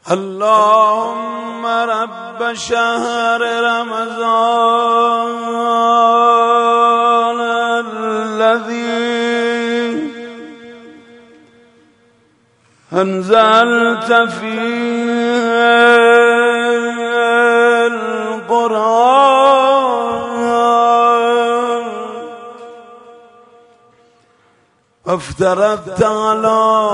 اللهم رب شهر رمضان الذي أنزلت فيه القرآن وافترضت على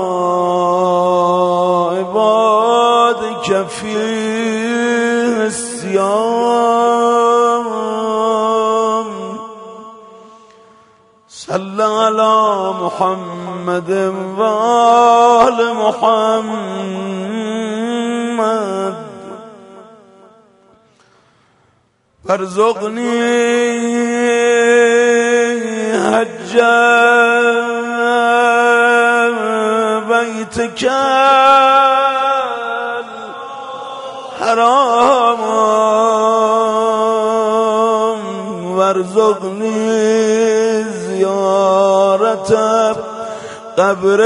عبادك فيه الصيام صل على محمد وآل محمد وارزقني حج بيتك الحرام وارزقني زيارة قبر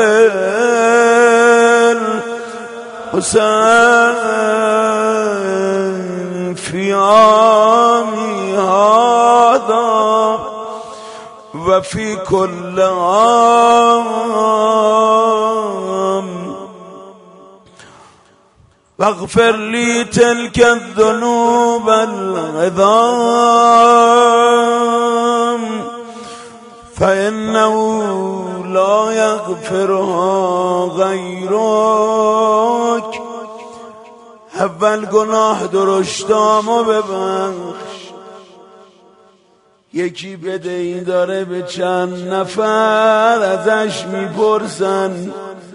الحسين في عامي هذا وفي كل عام واغفر لي تلك الذنوب العظام فإنه لا يغفرها غيرك. اول گناه درشتامو ببخش. یکی بدهی داره به چند نفر ازش میپرسن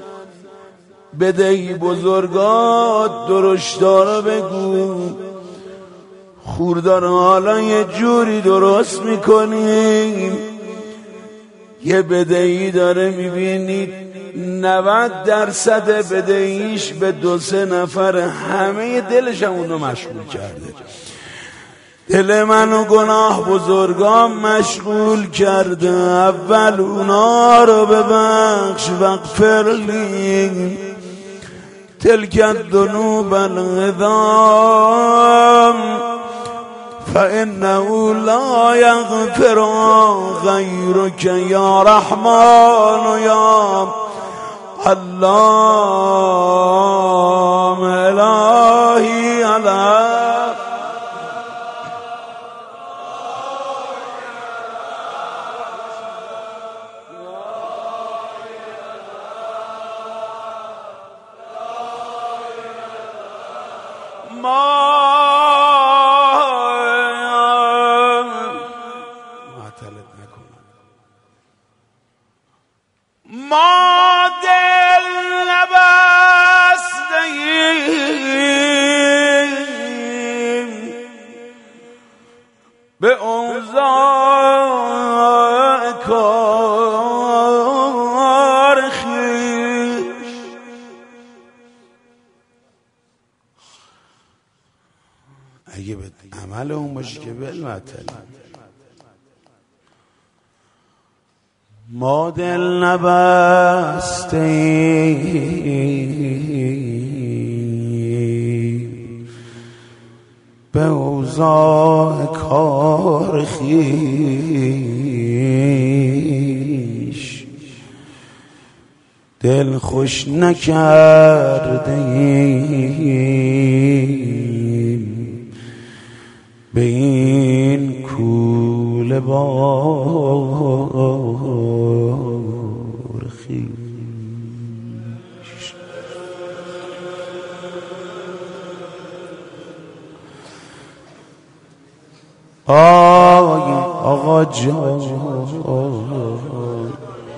بدهی بزرگات درشتارو بگو خوردار حالا یه جوری درست میکنیم یه بدهی داره میبینید 90% بدهیش به 2-3 نفر همه دلش هم اونو مشغول کرده. دل منو گناه بزرگان مشغول کرده. اول اونا رو ببخش واغفر لی تلک الذنوب العظام فإنه لا يغفر غيرك يا رحمن يا اللهم إلهي على ما دل نبستیم به اوضاع کار خویش اگه به عمل اون باشی که بالمعتل ما دل نبستیم به اوضاع کار خویش دل خوش نکردیم به این کوله بار خویش. آقا جان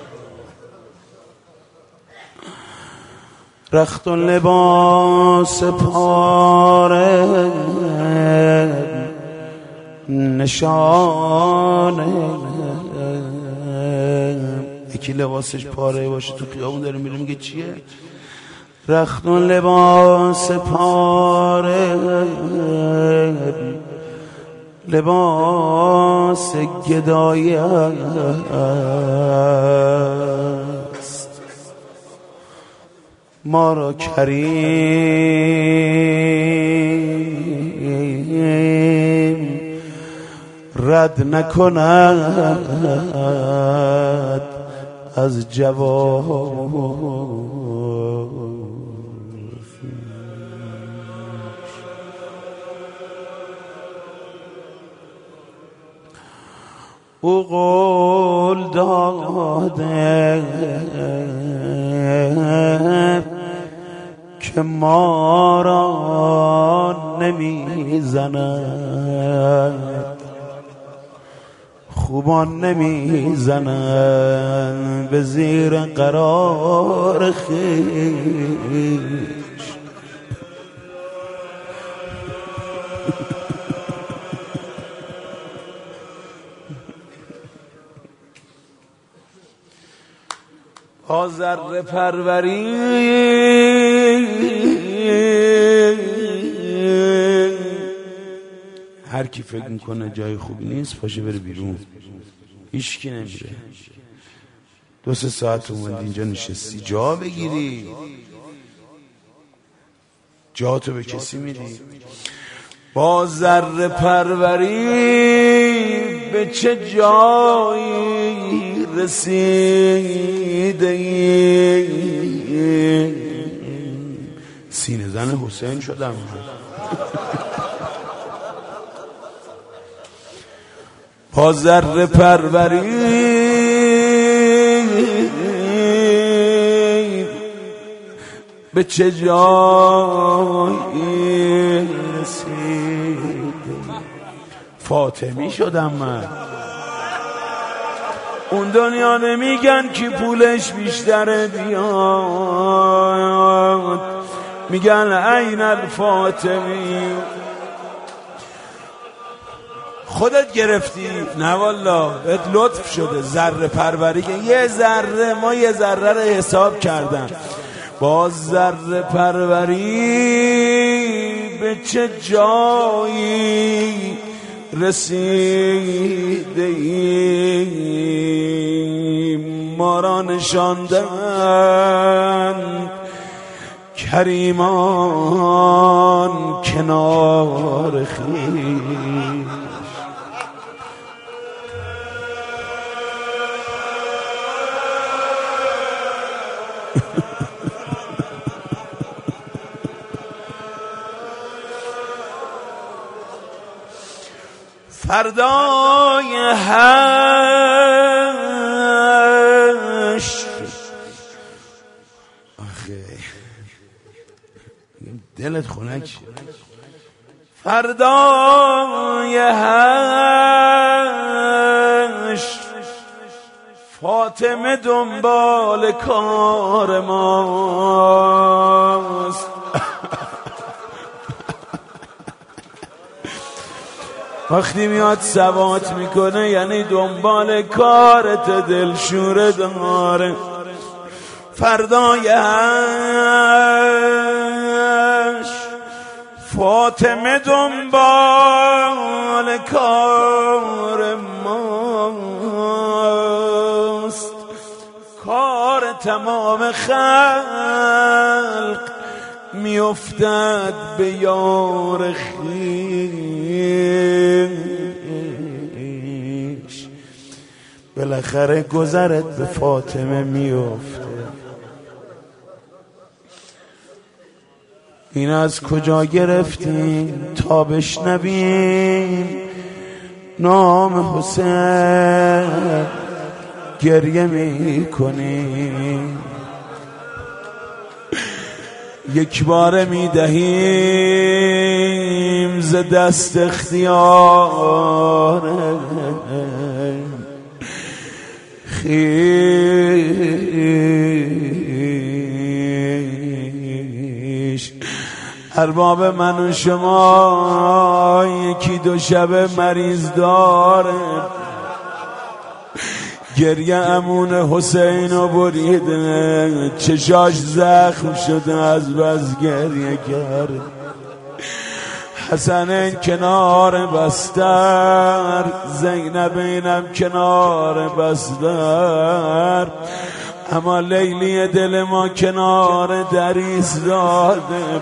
رخت و لباس پاره نشانه یکی لباسش پاره باشه تو خیابون داره میره میگه چیه؟ رخت و لباس پاره لباس گدایی است ما را کریم رد نکند از جواب. او قول داده که ما را نمیزند، خوبان نمیزند به زیر قرار خویش. با ذره پروری هر کی فکر میکنه جای خوبی نیست پاشه بره بیرون، هیچکی نمیره. 2-3 ساعت اومدی اینجا نشستی جا بگیری، جا تو به کسی میدی؟ با ذره پروری به چه جایی رسیده ای؟ سینه زن حسین شدم. با ذره پروری به چه جایی رسیده؟ فاطمی شدم من. اون دنیا نمیگن که پولش بیشتره بیاد، میگن عین الفاطمی. خودت گرفتی؟ نه والا بهت لطف شده. ذره پروری که یه ذره، ما یه ذره رو حساب کردم. با ذره پروری به چه جایی رسیده ایم؟ ما را نشاندند کریمان کنار خویش. فردای حشر آخه دلت خنک شد. فردای حشر فاطمه دنبال کار ماست. وقتی میاد ثبات میکنه یعنی دنبال کارت، دلشوره داره. فردای حشر فاطمه دنبال کار ماست. کار تمام خلق میافتد به یار خویش. بالاخره گذرت به فاطمه میافته. این از کجا گرفتیم تا بشنویم نام حسین گریه میکنیم؟ یک بار میدهیم ز دست اختیار خویش. ارباب من و شما یکی 2 شب مریض داره، گریه امون حسین رو بریده، چشاش زخم شده از بس گریه کرد. حسن کنار بستر، زینب اینم کنار بستر. اما لیلی دل ما کنار در ایستاده،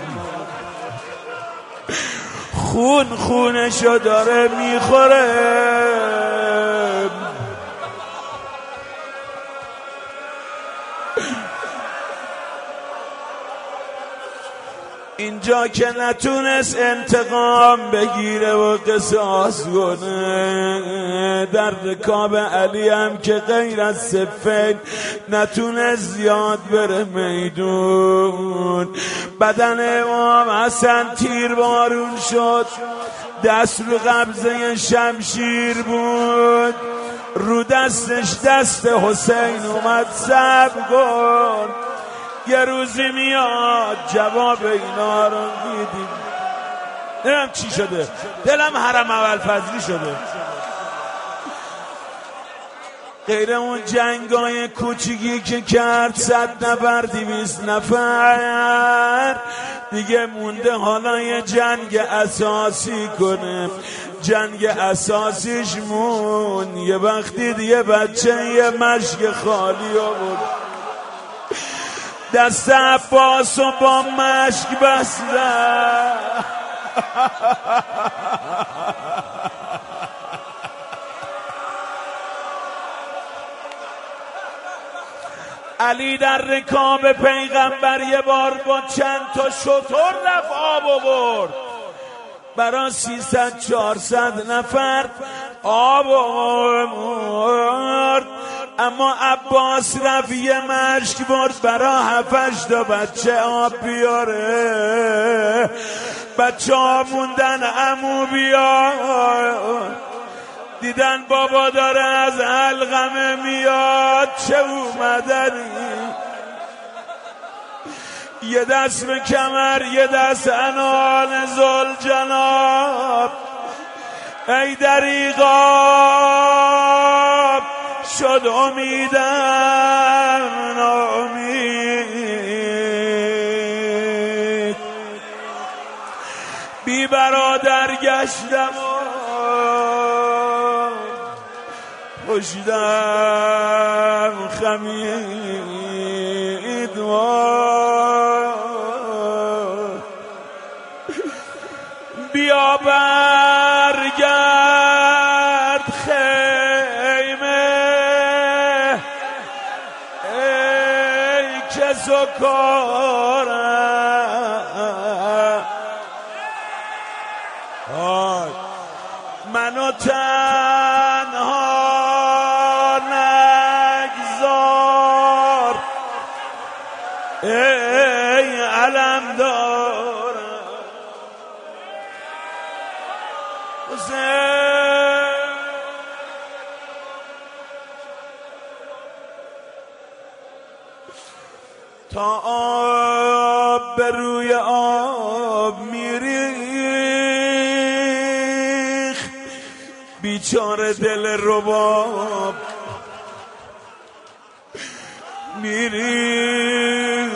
خونشو داره میخوره. اینجا که نتونست انتقام بگیره و قصاص کنه، در رکاب علی هم که غیر از صفین نتونست زیاد بره میدون. بدن امام حسن تیر بارون شد، دست رو قبضه شمشیر بود، رو دستش دست حسین اومد صبر کن، یه روزی میاد جواب اینا رو میدیم. نمیم چی شده، دلم حرم اول فضلی شده. غیر اون جنگای کوچیکی که کرد 100 نفر 200 نفر دیگه مونده حالا یه جنگ اساسی کنه. جنگ اساسیش مون یه وقتی دیگه بچه یه مشک خالی آورد، دست عباس و با مشک بستن. علی در رکاب پیغمبر یه بار با چند تا شتر رفت آب آورد، برا 300-400 نفر آب آورد. اما عباس رفت یه مشک برد برا 7-8 تا بچه آب بیاره. بچه ها موندن عمو بیار، دیدن بابا داره از علقمه میاد، چه اومدنی، یه دست به کمر یه دست انان ذوالجناب. ای دریغا شد امیدم ناامید، بی برادر گشتم و پشتم خمید بیا برگرد خیمه ای که سکارم، منو تنها نگذار ای علم دارم. تا آب به روی آب میریخ، بیچاره دل رباب میریخ.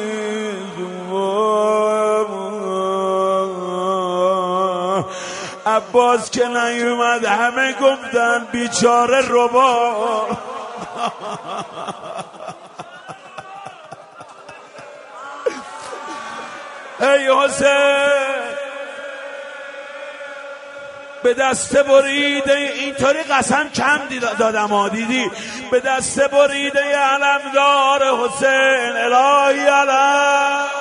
عباس که نیومد همه گفتن بیچاره رباب. ای حسین به دست بریده اینطوری قسم کم دادم دیدی، به دست بریده علمدار حسین الهی علم